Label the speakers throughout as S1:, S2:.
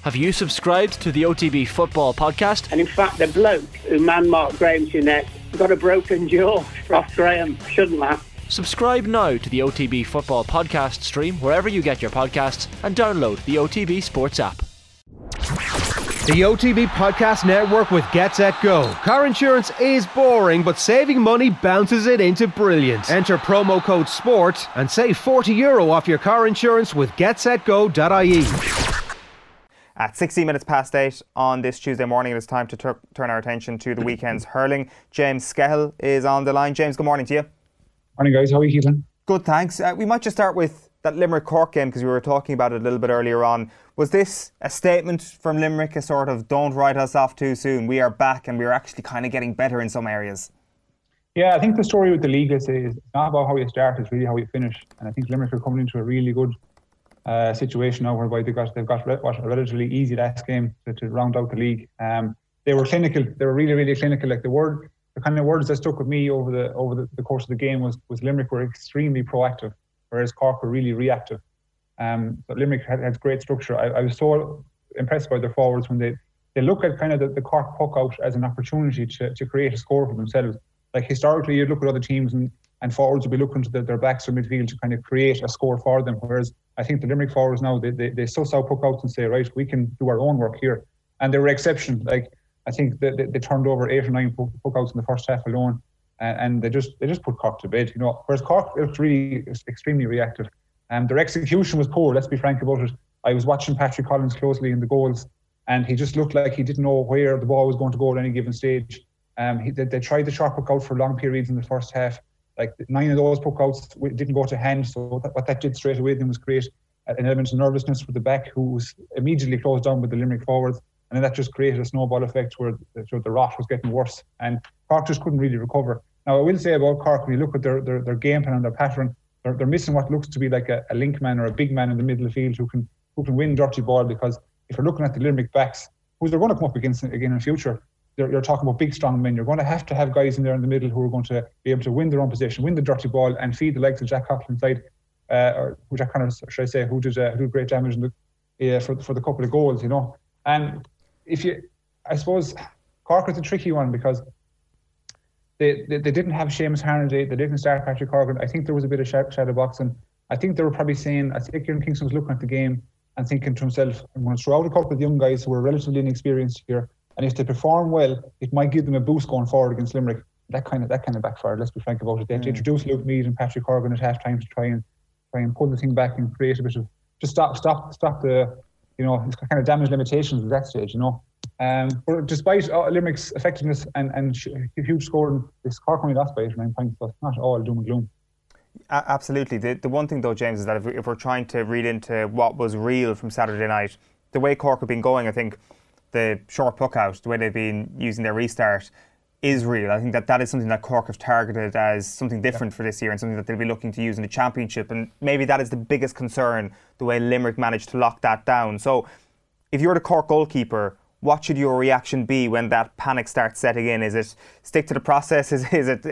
S1: Have you subscribed to the OTB Football Podcast?
S2: And in fact, the bloke who man-marked Graham Jeanette got a broken jaw off Graham. Shouldn't laugh.
S1: Subscribe now to the OTB Football Podcast stream wherever you get your podcasts and download the OTB Sports app.
S3: The OTB Podcast Network with Get Set Go. Car insurance is boring, but saving money bounces it into brilliant. Enter promo code SPORT and save €40 off your car insurance with getsetgo.ie.
S4: At 16 minutes past 8 on this Tuesday morning, it is time to turn our attention to the weekend's hurling. James Skehill is on the line. James, good morning to you.
S5: Morning, guys. How are you keeping?
S4: Good, thanks. We might just start with that Limerick-Cork game, because we were talking about it a little bit earlier on. Was this a statement from Limerick, a sort of don't write us off too soon, we are back and we're actually kind of getting better in some areas?
S5: Yeah, I think the story with the league is not about how you start, it's really how you finish. And I think Limerick are coming into a really good situation now whereby they've got a relatively easy last game to round out the league. They were clinical. They were really, really clinical. Like the kind of words that stuck with me over the course of the game was Limerick were extremely proactive, whereas Cork were really reactive. But Limerick had great structure. I was so impressed by their forwards when they look at kind of the Cork puck out as an opportunity to create a score for themselves. Like historically, you'd look at other teams and forwards would be looking to their backs or midfield to kind of create a score for them. Whereas I think the Limerick forwards now, they suss out puck outs and say, right, we can do our own work here. And they were exception. Like I think they turned over 8 or 9 puck outs in the first half alone, and they just put Cork to bed. Whereas Cork looked really extremely reactive. Their execution was poor. Let's be frank about it. I was watching Patrick Collins closely in the goals, and he just looked like he didn't know where the ball was going to go at any given stage. They tried the short puck out for long periods in the first half. Like 9 of those puck outs didn't go to hand, so what that did straight away then was create an element of nervousness for the back, who was immediately closed down with the Limerick forwards, and then that just created a snowball effect where the rot was getting worse, and Cork just couldn't really recover. Now I will say about Cork, when you look at their game plan and their pattern, they're missing what looks to be like a link man or a big man in the middle of the field who can win dirty ball, because if you're looking at the Limerick backs, who they're going to come up against again in future, you're talking about big, strong men. You're going to have guys in there in the middle who are going to be able to win their own possession, win the dirty ball, and feed the legs of Jack Coughlin side, or Jack Connor, should I say, who did great damage for the couple of goals, And I suppose Cork is a tricky one because they didn't have Seamus Harnedy, they didn't start Patrick Horgan. I think there was a bit of shadow boxing. I think they were probably saying, I think Kieran Kingston was looking at the game and thinking to himself, I'm going to throw out a couple of young guys who are relatively inexperienced here, and if they perform well, it might give them a boost going forward against Limerick. That kind of backfired, let's be frank about it. They had to introduce Luke Meade and Patrick Horgan at half-time to try and pull the thing back and create a bit of, just stop the, kind of damage limitations at that stage, But despite Limerick's effectiveness and huge scoring, this Cork only lost by 8 or 9 points, so it's not all doom and gloom.
S4: Absolutely. The one thing though, James, is that if we're trying to read into what was real from Saturday night, the way Cork have been going, I think the short puck out, the way they've been using their restart is real. I think that is something that Cork have targeted as something different for this year and something that they'll be looking to use in the championship, and maybe that is the biggest concern, the way Limerick managed to lock that down. So if you're the Cork goalkeeper, what should your reaction be when that panic starts setting in? Is it stick to the process? Is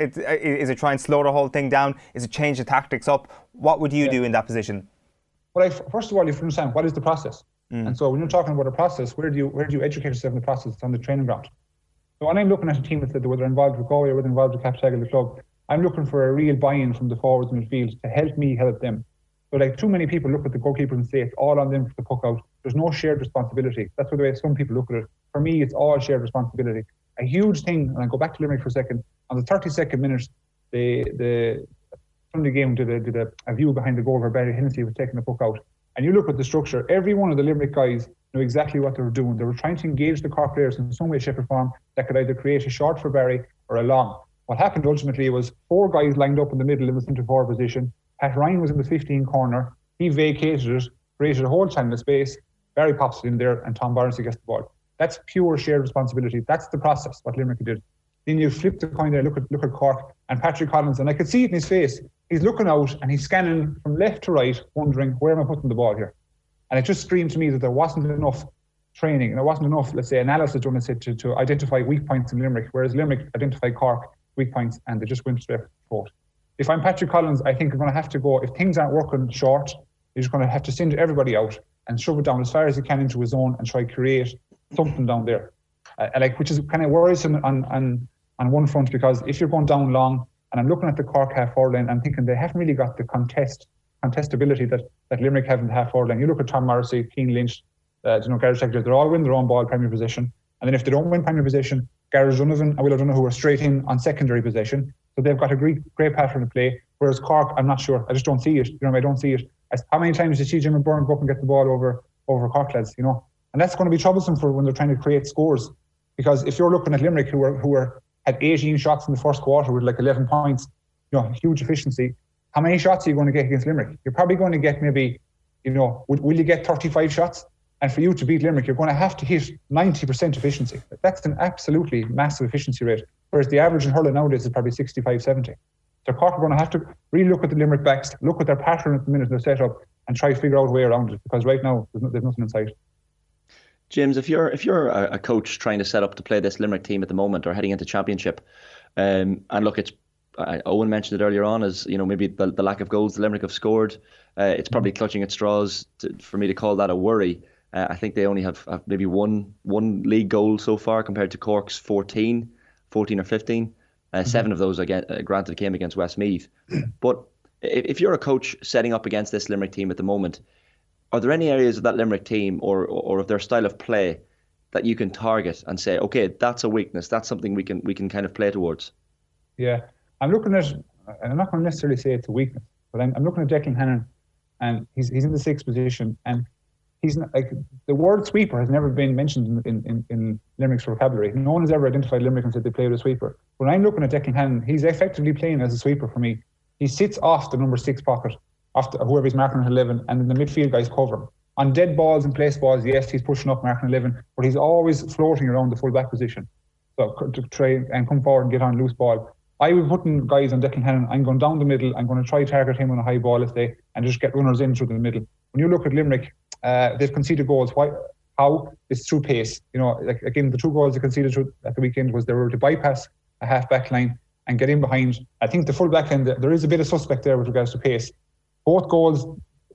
S4: it try and slow the whole thing down? Is it change the tactics up? What would you do in that position?
S5: Well, first of all, you have to understand what is the process. And so when you're talking about a process, where do you educate yourself in the process? It's on the training ground. So when I'm looking at a team whether they're involved with Galway or whether involved with Captag the club, I'm looking for a real buy-in from the forwards and midfield to help me help them. So too many people look at the goalkeeper and say it's all on them for the puck out. There's no shared responsibility. That's the way some people look at it. For me, it's all shared responsibility. A huge thing, and I'll go back to Limerick for a second, on the 32nd minute, the Sunday game did a view behind the goal where Barry Hennessy was taking the puck out. And you look at the structure, every one of the Limerick guys knew exactly what they were doing. They were trying to engage the Cork players in some way, shape or form that could either create a short for Barry or a long. What happened ultimately was 4 guys lined up in the middle in the centre forward position. Pat Ryan was in the 15 corner. He vacated it, created a whole channel of space. Barry pops it in there and Tom Barnes gets the ball. That's pure shared responsibility. That's the process, what Limerick did. Then you flip the coin there, look at Cork and Patrick Collins, and I could see it in his face. He's looking out and he's scanning from left to right, wondering, where am I putting the ball here? And it just screamed to me that there wasn't enough training and there wasn't enough, let's say, analysis done to identify weak points in Limerick, whereas Limerick identified Cork weak points and they just went straight forward. If I'm Patrick Collins, I think I'm going to have to go, if things aren't working short, you're just going to have to send everybody out and shove it down as far as he can into his zone and try to create something down there. Which is kind of worrisome on one front, because if you're going down long, and I'm looking at the Cork half-forward line, I'm thinking they haven't really got the contestability that Limerick have in the half-forward line. You look at Tom Morrissey, Keane Lynch, Gareth Secretary, they're all winning their own ball primary position. And then if they don't win primary position, Gareth Donovan and Will O'Donoghue are straight in on secondary position. So they've got a great pattern to play. Whereas Cork, I'm not sure. I just don't see it. I don't see it. How many times did Jim McBurn go up and get the ball over Cork lads, And that's going to be troublesome for when they're trying to create scores. Because if you're looking at Limerick, who had 18 shots in the first quarter with like 11 points, huge efficiency. How many shots are you going to get against Limerick? You're probably going to get maybe, will you get 35 shots? And for you to beat Limerick, you're going to have to hit 90% efficiency. That's an absolutely massive efficiency rate. Whereas the average in hurling nowadays is probably 65, 70. So Cork are going to have to really look at the Limerick backs, look at their pattern at the minute they're set up, and try to figure out a way around it. Because right now, there's nothing in sight.
S6: James, if you're a coach trying to set up to play this Limerick team at the moment or heading into championship, and look, Owen mentioned it earlier on as maybe the lack of goals the Limerick have scored, it's probably clutching at straws for me to call that a worry. I think they only have maybe one league goal so far compared to Cork's 14 or 15. 7 of those granted came against Westmeath. But if you're a coach setting up against this Limerick team at the moment, are there any areas of that Limerick team or of their style of play that you can target and say, okay, that's a weakness, that's something we can kind of play towards?
S5: Yeah, I'm looking at, and I'm not going to necessarily say it's a weakness, but I'm looking at Declan Hannon, and he's in the 6th position, and he's not, like, the word sweeper has never been mentioned in Limerick's vocabulary. No one has ever identified Limerick and said they play with a sweeper. When I'm looking at Declan Hannon, he's effectively playing as a sweeper for me. He sits off the number 6 pocket, after whoever he's marking at 11, and then the midfield guys cover him. On dead balls and place balls, yes, he's pushing up marking 11, but he's always floating around the full back position. So to try and come forward and get on loose ball. I would put in guys on Declan Hannon. I'm going down the middle. I'm going to try target him on a high ball and just get runners in through the middle. When you look at Limerick, they've conceded goals. How? It's through pace. Again, the 2 goals they conceded at the weekend was they were to bypass a half back line and get in behind. I think the full back line, there is a bit of suspect there with regards to pace. Both goals,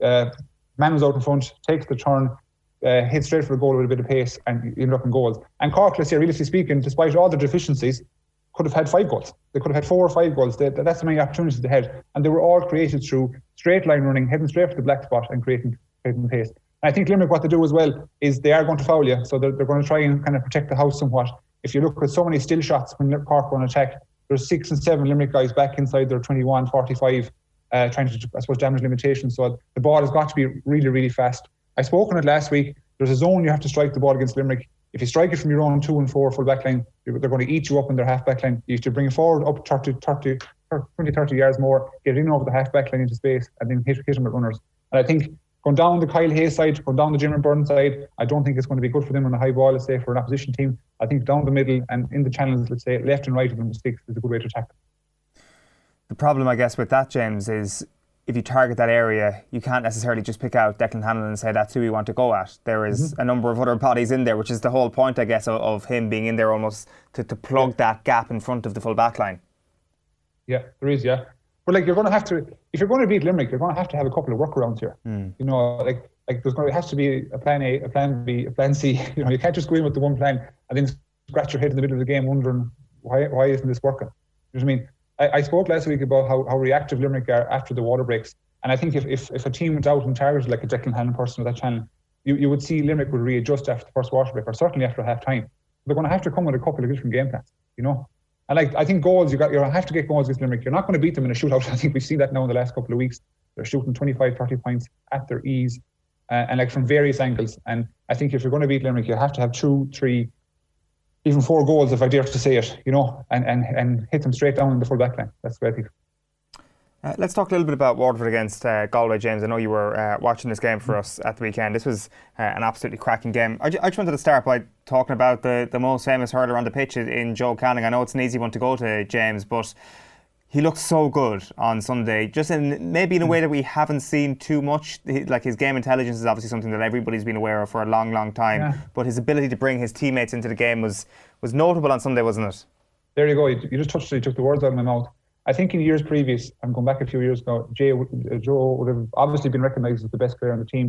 S5: man was out in front, takes the turn, hit straight for the goal with a bit of pace, and you end up in goals. And Cork, let's say, realistically speaking, despite all their deficiencies, could have had 5 goals. They could have had 4 or 5 goals. That's the many opportunities they had. And they were all created through straight line running, heading straight for the black spot and creating pace. And I think Limerick, what they do as well is they are going to foul you. So they're going to try and kind of protect the house somewhat. If you look at so many still shots when Cork were on attack, there's 6 and 7 Limerick guys back inside their 21, 45, trying to, I suppose, damage limitations. So the ball has got to be really, really fast. I spoke on it last week. There's a zone you have to strike the ball against Limerick. If you strike it from your own 2 and 4 full back line, they're going to eat you up in their half back line. You have to bring it forward up 20, 30 yards more, get in over the half back line into space, and then hit them with runners. And I think going down the Kyle Hayes side, going down the Jim McBurn side, I don't think it's going to be good for them on a high ball, let's say, for an opposition team. I think down the middle and in the channels, let's say, left and right of them, 6 is a good way to attack them.
S4: The problem, I guess, with that, James, is if you target that area, you can't necessarily just pick out Declan Hannon and say that's who you want to go at. There is a number of other bodies in there, which is the whole point, I guess, of him being in there almost to plug that gap in front of the full back line.
S5: Yeah, there is, yeah. But you're going to have to, if you're going to beat Limerick, you're going to have a couple of workarounds here. There's going to have to be a plan A, a plan B, a plan C. You can't just go in with the one plan and then scratch your head in the middle of the game wondering why isn't this working? You know what I mean? I spoke last week about how reactive Limerick are after the water breaks. And I think if a team went out and targeted like a Declan Hannon person with that channel, you would see Limerick would readjust after the first water break, or certainly after half time. They're going to have to come with a couple of different game plans, And I think goals, you have to get goals against Limerick. You're not going to beat them in a shootout. I think we've seen that now in the last couple of weeks. They're shooting 25, 30 points at their ease, and from various angles. And I think if you're going to beat Limerick, you have to have 2, 3, even 4 goals, if I dare to say it, and hit them straight down in the full back line. That's the way I think.
S4: Let's talk a little bit about Waterford against Galway, James. I know you were watching this game for us at the weekend. This was an absolutely cracking game. I just wanted to start by talking about the most famous hurler on the pitch in Joe Canning. I know it's an easy one to go to, James, but he looked so good on Sunday, just maybe in a way that we haven't seen too much. Like, his game intelligence is obviously something that everybody's been aware of for a long, long time, but his ability to bring his teammates into the game was notable on Sunday, wasn't it?
S5: There you go. You just touched it. You took the words out of my mouth. I think in years previous, I'm going back a few years ago, Joe would have obviously been recognised as the best player on the team.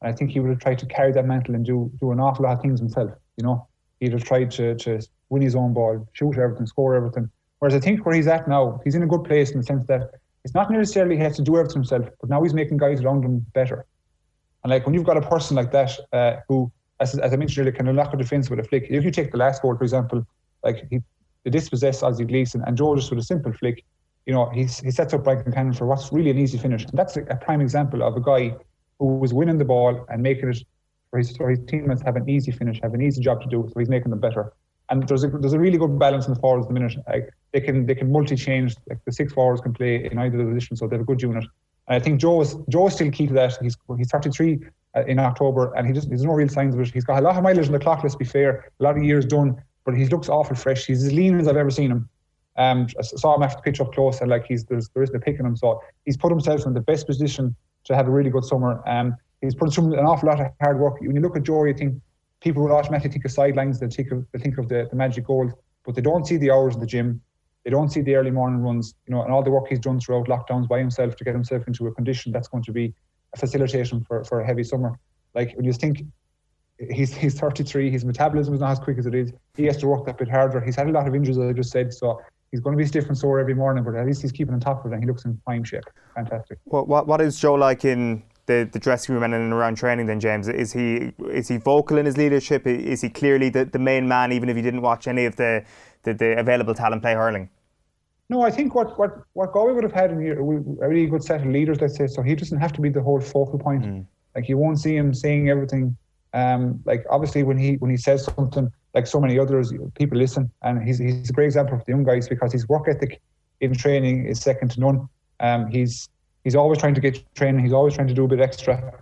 S5: And I think he would have tried to carry that mantle and do an awful lot of things himself. You know, he'd have tried to win his own ball, shoot everything, score everything. Whereas I think where he's at now, he's in a good place in the sense that it's not necessarily he has to do everything himself, but now he's making guys around him better. And like when you've got a person like that who, as I mentioned earlier, can unlock a defence with a flick. If you take the last goal, for example, like he dispossessed Ozzie Gleeson, and Joe just with a simple flick, you know, he sets up Brian Cannon for what's really an easy finish. And that's a prime example of a guy who was winning the ball and making it for his teammates have an easy finish, have an easy job to do, so he's making them better. And there's a really good balance in the forwards at the minute. Like they can multi-change. Like the 6 forwards can play in either position, so they have a good unit. And I think Joe is still key to that. He's 33 in October, and there's no real signs of it. He's got a lot of mileage on the clock, let's be fair, a lot of years done, but he looks awful fresh. He's as lean as I've ever seen him. I saw him after the pitch up close, and like there isn't a pick in him. So he's put himself in the best position to have a really good summer. He's put through an awful lot of hard work. When you look at Joe, you think people will automatically think of sidelines. They think of the magic goals, but they don't see the hours in the gym. They don't see the early morning runs, you know, and all the work he's done throughout lockdowns by himself to get himself into a condition that's going to be a facilitation for a heavy summer. Like when you think he's 33, his metabolism is not as quick as it is. He has to work that bit harder. He's had a lot of injuries, as I just said, so he's going to be stiff and sore every morning, but at least he's keeping on top of it and he looks in prime shape. Fantastic.
S4: Well, what is Joe like in the dressing room and around training then, James? Is he vocal in his leadership? Is he clearly the main man, even if you didn't watch any of the available talent play hurling?
S5: No, I think what Galway would have had a really good set of leaders, let's say, so he doesn't have to be the whole focal point. Like you won't see him saying everything. Like obviously when he says something, like so many others, people listen, and he's a great example for the young guys because his work ethic in training is second to none. He's always trying to get training. He's always trying to do a bit extra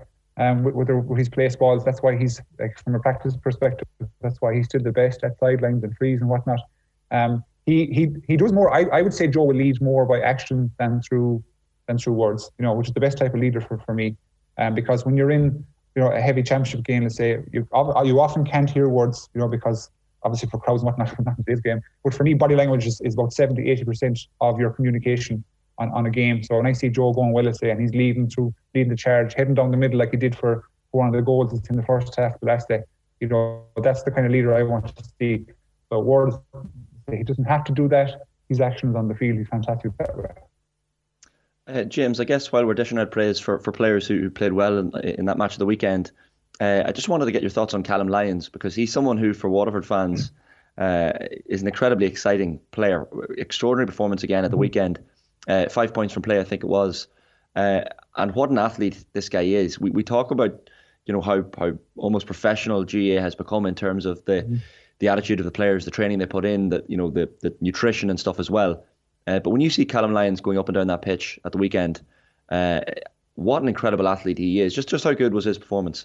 S5: with his place balls. That's why he's, like, from a practice perspective, that's why he's still the best at sidelines and frees and whatnot. He does more. I would say Joe will lead more by action than through words. You know, which is the best type of leader for me. Because when you're in, you know, a heavy championship game, let's say, you often can't hear words, you know, because obviously for crowds and whatnot, not in today's game. But for me, body language is about 70-80% of your communication on a game. So when I see Joe going well, let's say, and he's leading the charge, heading down the middle like he did for one of the goals in the first half of the last day, you know, that's the kind of leader I want to see. So words, he doesn't have to do that. His actions on the field, he's fantastic that way.
S6: James, I guess while we're dishing out praise for players who played well in that match of the weekend, I just wanted to get your thoughts on Callum Lyons, because he's someone who, for Waterford fans, is an incredibly exciting player. Extraordinary performance again at the weekend. 5 points from play, I think it was. And what an athlete this guy is. We talk about, you know, how almost professional GAA has become in terms of the attitude of the players, the training they put in, the nutrition and stuff as well. But when you see Callum Lyons going up and down that pitch at the weekend, what an incredible athlete he is. Just how good was his performance?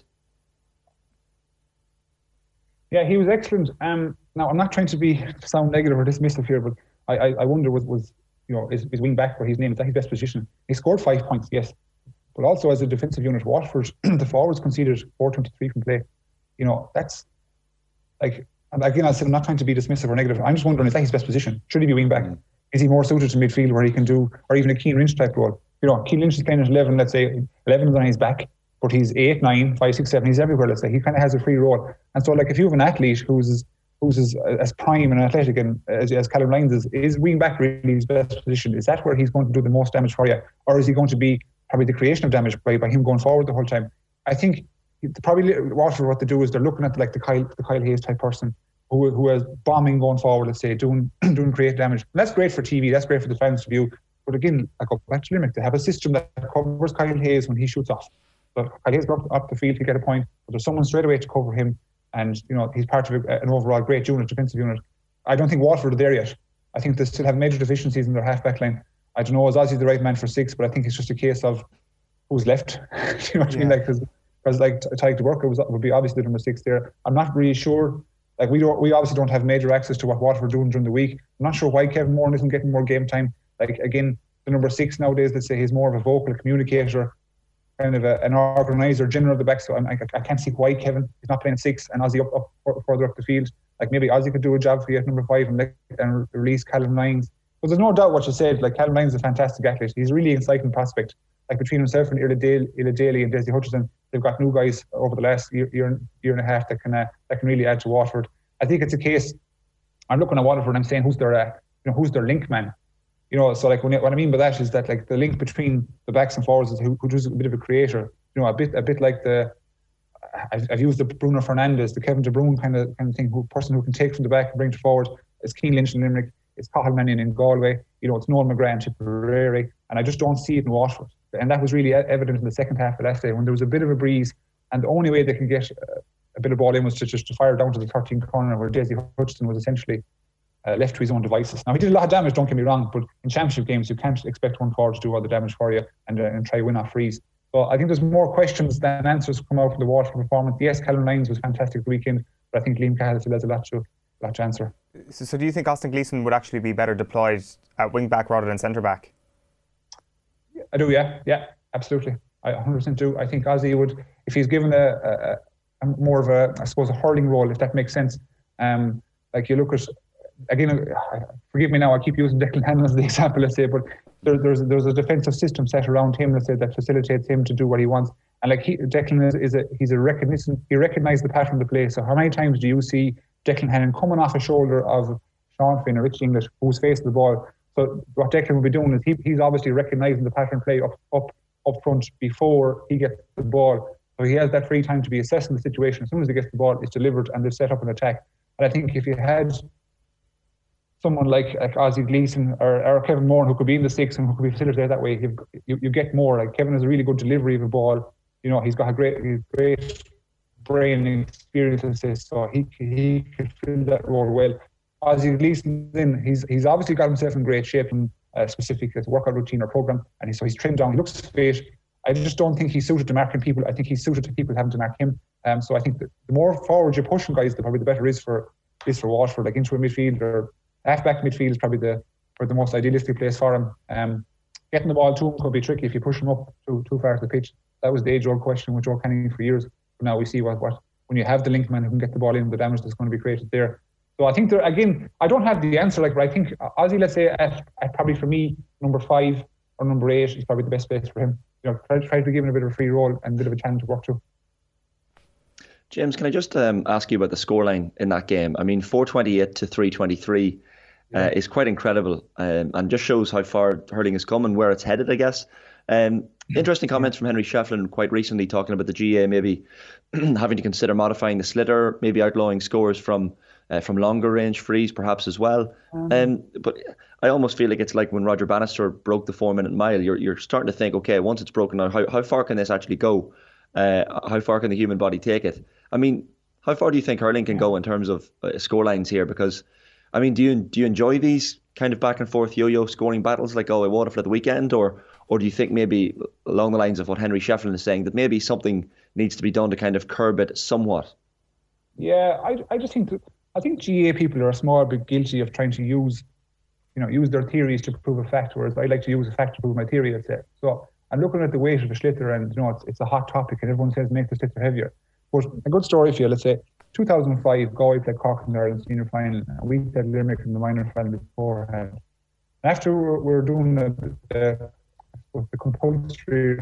S5: Yeah, he was excellent. Now, I'm not trying to sound negative or dismissive here, but I wonder was his wing back, where his name is at his best position. He scored 5 points, yes. But also as a defensive unit, Waterford, the forwards conceded 423 from play. You know, that's like, again, I said I'm not trying to be dismissive or negative. I'm just wondering, is that his best position? Should he be wing back? Is he more suited to midfield where he can do, or even a Keane Lynch type role? You know, Keane Lynch is playing at 11, let's say 11 is on his back, but he's 8, 9, 5, 6, 7, he's everywhere, let's say. He kind of has a free role. And so, like, if you have an athlete who's as prime and athletic and as Callum Lyons is wing back really his best position? Is that where he's going to do the most damage for you? Or is he going to be probably the creation of damage by him going forward the whole time? I think probably Waterford, what they do is they're looking at like the Kyle Hayes type person who is bombing going forward, let's say, doing great damage. And that's great for TV, that's great for the fans to view. But again, I go back to Limerick, they have a system that covers Kyle Hayes when he shoots off. So Kyle Hayes goes up the field to get a point, but there's someone straight away to cover him. And, you know, he's part of an overall great unit, defensive unit. I don't think Waterford are there yet. I think they still have major deficiencies in their half-back line. I don't know, is Ozzie the right man for 6, but I think it's just a case of who's left. You know what I mean? Because Tyke de Burke would be obviously the number 6 there. I'm not really sure. Like, we obviously don't have major access to what Waterford are doing during the week. I'm not sure why Kevin Moran isn't getting more game time. Like, again, the number 6 nowadays, let's say, he's more of a vocal communicator, kind of an organiser, general of the back. So I can't see why Kevin is not playing 6 and Ozzie up further up the field. Like, maybe Ozzie could do a job for you at number 5 and release Callum Lyons. But there's no doubt what you said. Like, Callum Lyons is a fantastic athlete. He's a really exciting prospect. Like, between himself and Ila Daly and Dessie Hutchison, They've got new guys over the last year and a half that can really add to Waterford. I think it's a case. I'm looking at Waterford and I'm saying who's their link man. So like what I mean by that is that like the link between the backs and forwards is who's a bit of a creator. A bit like I've used the Bruno Fernandes, the Kevin De Bruyne kind of thing, person who can take from the back and bring it forward. It's Cian Lynch in Limerick, it's Cathal Mannion in Galway, it's Noel McGrath and Tipperary, and I just don't see it in Waterford. And that was really evident in the second half of last day when there was a bit of a breeze, and the only way they could get a bit of ball in was to fire down to the 13th corner where Jesse Hutchinson was essentially left to his own devices. Now he did a lot of damage, don't get me wrong, but in championship games you can't expect one forward to do all the damage for you and try to win off frees. So I think there's more questions than answers come out from the Waterford performance. Yes, Callum Lyons was fantastic the weekend, but I think Liam Cahill still has a lot to answer.
S4: So do you think Austin Gleeson would actually be better deployed at wing back rather than centre back?
S5: I do, yeah, absolutely. I 100% do. I think Ozzy would, if he's given a more of a, I suppose, a hurling role, if that makes sense. Like you look at, again, forgive me now, I keep using Declan Hannon as the example, let's say, but there's a defensive system set around him, let's say, that facilitates him to do what he wants. And like Declan he recognised the pattern of the play. So how many times do you see Declan Hannon coming off a shoulder of Sean Finn or Rich English, who's facing the ball? So what Declan will be doing is he's obviously recognising the pattern play up front before he gets the ball. So he has that free time to be assessing the situation. As soon as he gets the ball, it's delivered and they've set up an attack. And I think if you had someone like Ozzy Gleeson or Kevin Moran who could be in the six and who could be facilitated that way, you get more. Like Kevin has a really good delivery of a ball. He's got a great brain and experience, so he could fill that role well. Ozzy Gleeson, then he's obviously got himself in great shape and specific workout routine or program, and he's trimmed down. He looks fit. I just don't think he's suited to marking people. I think he's suited to people having to mark him. So I think the more forward you're pushing guys, probably the better is for Waterford. Like into a midfield or half-back midfield is probably the most idealistic place for him. Getting the ball to him could be tricky if you push him up too far to the pitch. That was the age-old question with Joe Canning for years. But now we see what when you have the link man who can get the ball in, the damage that's going to be created there. So I think again, I don't have the answer. But I think Ozzy, let's say at probably for me, number 5 or number 8 is probably the best place for him. Try to give him a bit of a free role and a bit of a challenge to work to.
S6: James, can I just ask you about the scoreline in that game? I mean, 428 to 323 is quite incredible, and just shows how far hurling has come and where it's headed, I guess. Interesting comments from Henry Shefflin quite recently talking about the GA maybe having to consider modifying the sliotar, maybe outlawing scores from longer range frees perhaps as well. But I almost feel like it's like when Roger Bannister broke the 4-minute mile. You're starting to think, okay, once it's broken out, how far can this actually go? How far can the human body take it? I mean, how far do you think hurling can go in terms of score lines here? Because, I mean, do you enjoy these kind of back and forth yo-yo scoring battles like Galway Waterford at the weekend, or do you think maybe along the lines of what Henry Shefflin is saying, that maybe something needs to be done to kind of curb it somewhat?
S5: Yeah, I just think I think GA people are a small bit guilty of trying to use their theories to prove a fact, whereas I like to use a fact to prove my theory, I'd say. So I'm looking at the weight of the sliotar, and it's a hot topic, and everyone says make the sliotar heavier. But a good story for you, let's say 2005, Galway played Cork in the Ireland senior final, and we played Limerick in the minor final beforehand. After we were doing the compulsory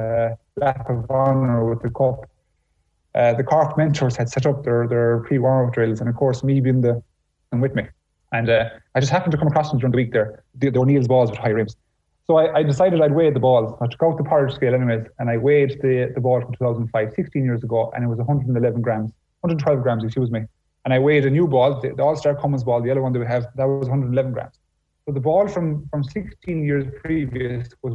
S5: lap of honour with the cup, the Cork mentors had set up their pre-warm-up drills, and of course me being with me. And I just happened to come across them during the week there. They were Neil's balls with high rims. So I decided I'd weigh the ball. I took out the porridge scale anyways, and I weighed the ball from 2005, 16 years ago, and it was 112 grams, excuse me. And I weighed a new ball, the All-Star Cummins ball, the yellow one that we have, that was 111 grams. So the ball from 16 years previous was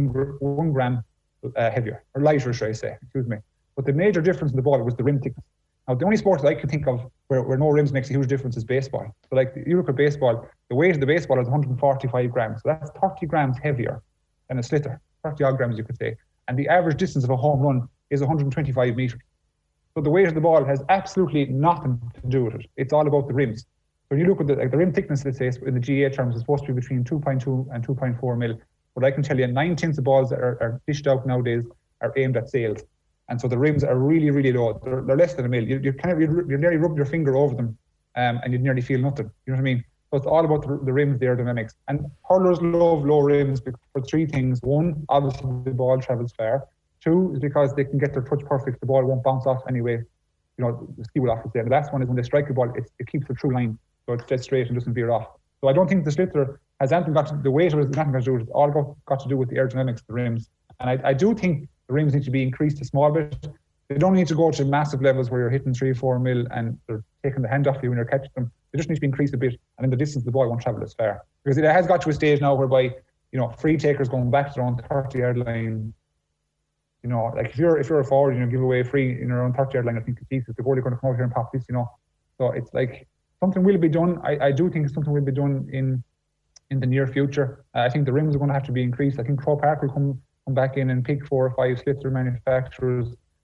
S5: 1 gram heavier, or lighter, should I say, excuse me. But the major difference in the ball was the rim thickness. Now, the only sport that I can think of where no rims makes a huge difference is baseball. So like, you look at baseball, the weight of the baseball is 145 grams. So that's 30 grams heavier than a sliotar, 30 odd grams you could say. And the average distance of a home run is 125 metres. So the weight of the ball has absolutely nothing to do with it. It's all about the rims. So when you look at the rim thickness, let's say, in the GA terms, is supposed to be between 2.2 and 2.4 mil. But I can tell you 9/10 of balls that are dished out nowadays are aimed at sails. And so the rims are really, really low. They're less than a mil. You nearly rub your finger over them and you'd nearly feel nothing. You know what I mean? So it's all about the rims, the aerodynamics. And hurlers love low rims for 3 things. 1, obviously the ball travels far. Two is because they can get their touch perfect. The ball won't bounce off anyway. The ski will often say. The last one is when they strike the ball, it keeps the true line, so it's dead straight and doesn't veer off. So I don't think the sliotar has anything got to the weight or nothing got to do with it. It's all got to do with the aerodynamics of the rims. And I do think the rims need to be increased a small bit. They don't need to go to massive levels where you're hitting 3-4 mil and they're taking the hand off you when you're catching them. They just need to be increased a bit, and in the distance the ball won't travel as far. Because it has got to a stage now whereby, free takers going back to their own 30-yard line. Like if you're a forward, give away free in your own 30-yard line, I think Jesus, the goalie going to come out here and pop this, So it's like something will be done. I do think something will be done in the near future. I think the rims are going to have to be increased. I think Croke Park will come back in and pick 4 or 5 sliotar manufacturers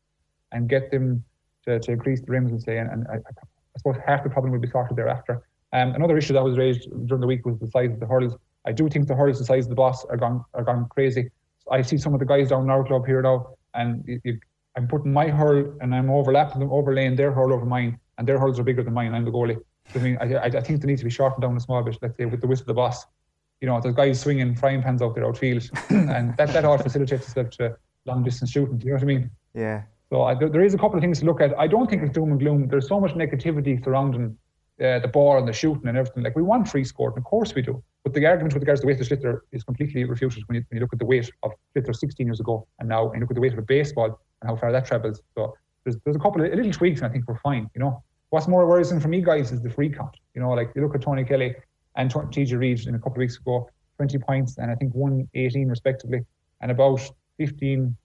S5: and get them to increase the rims and I suppose half the problem will be sorted thereafter. Another issue that was raised during the week was the size of the hurls. I do think the hurls the size of the boss are gone crazy. I see some of the guys down in our club here now, and I'm putting my hurl and I'm overlapping them, overlaying their hurl over mine, and their hurls are bigger than mine. I'm the goalie. So, I think they need to be shortened down a small bit, let's say, with the width of the boss. There's guys swinging frying pans out there outfield, and that all facilitates itself to long distance shooting. Do you know what I mean?
S4: Yeah.
S5: So there is a couple of things to look at. I don't think it's doom and gloom. There's so much negativity surrounding the ball and the shooting and everything. Like, we want free score, and of course we do. But the argument with regards to the weight of the sliotar is completely refuted when you look at the weight of sliotar 16 years ago and now, and you look at the weight of a baseball and how far that travels. So there's a couple of little tweaks, and I think we're fine. What's more worrisome for me, guys, is the free count. Like you look at Tony Kelly and TJ Reid in a couple of weeks ago, 20 points and I think 118 respectively, and about 15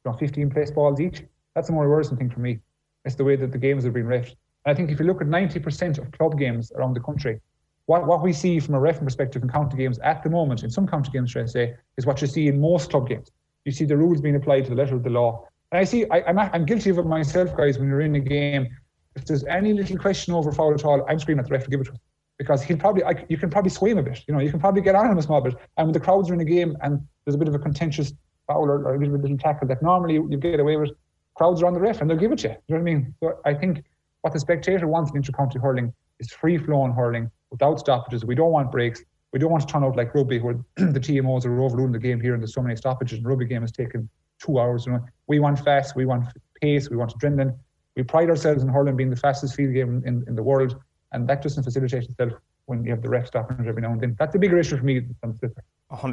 S5: place balls each. That's the more worrisome thing for me. It's the way that the games are being refed. And I think if you look at 90% of club games around the country, what we see from a ref perspective in county games at the moment, in some county games, should I say, is what you see in most club games. You see the rules being applied to the letter of the law. And I'm guilty of it myself, guys, when you're in a game. If there's any little question over foul at all, I'm screaming at the ref to give it to us. Because you can probably sway him a bit. You can probably get on him a small bit. And when the crowds are in a game and there's a bit of a contentious foul or a little tackle that normally you get away with, crowds are on the ref and they'll give it to you. You know what I mean? So I think what the spectator wants in inter-county hurling is free-flowing hurling without stoppages. We don't want breaks. We don't want to turn out like rugby where the TMOs are overruling the game here and there's so many stoppages and rugby game has taken 2 hours. We want fast, we want pace, we want adrenaline. We pride ourselves in hurling being the fastest field game in the world, and that doesn't facilitate itself when you have the ref stopping every now and then. That's a bigger issue for me than the sliotar.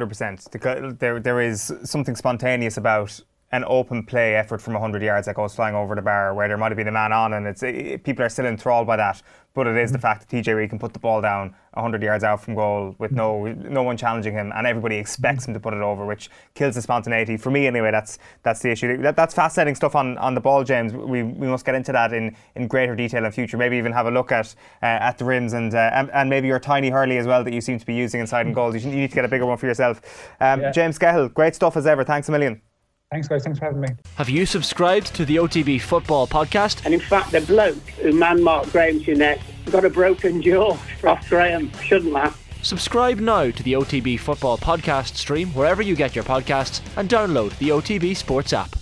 S4: 100%. There is something spontaneous about an open play effort from 100 yards that goes flying over the bar where there might have been a man on, and people are still enthralled by that. But it is the fact that TJ Reid can put the ball down 100 yards out from goal with no one challenging him, and everybody expects him to put it over, which kills the spontaneity. For me, anyway, that's the issue. That's fascinating stuff on the ball, James. We must get into that in greater detail in future. Maybe even have a look at the rims and maybe your tiny hurley as well that you seem to be using inside in goals. You need to get a bigger one for yourself. James Skehill, great stuff as ever. Thanks a million.
S5: Thanks, guys. Thanks for having me.
S1: Have you subscribed to the OTB Football Podcast?
S2: And in fact, the bloke who man-marked Graham Jeanette got a broken jaw off Graham. Shouldn't laugh.
S1: Subscribe now to the OTB Football Podcast stream wherever you get your podcasts and download the OTB Sports app.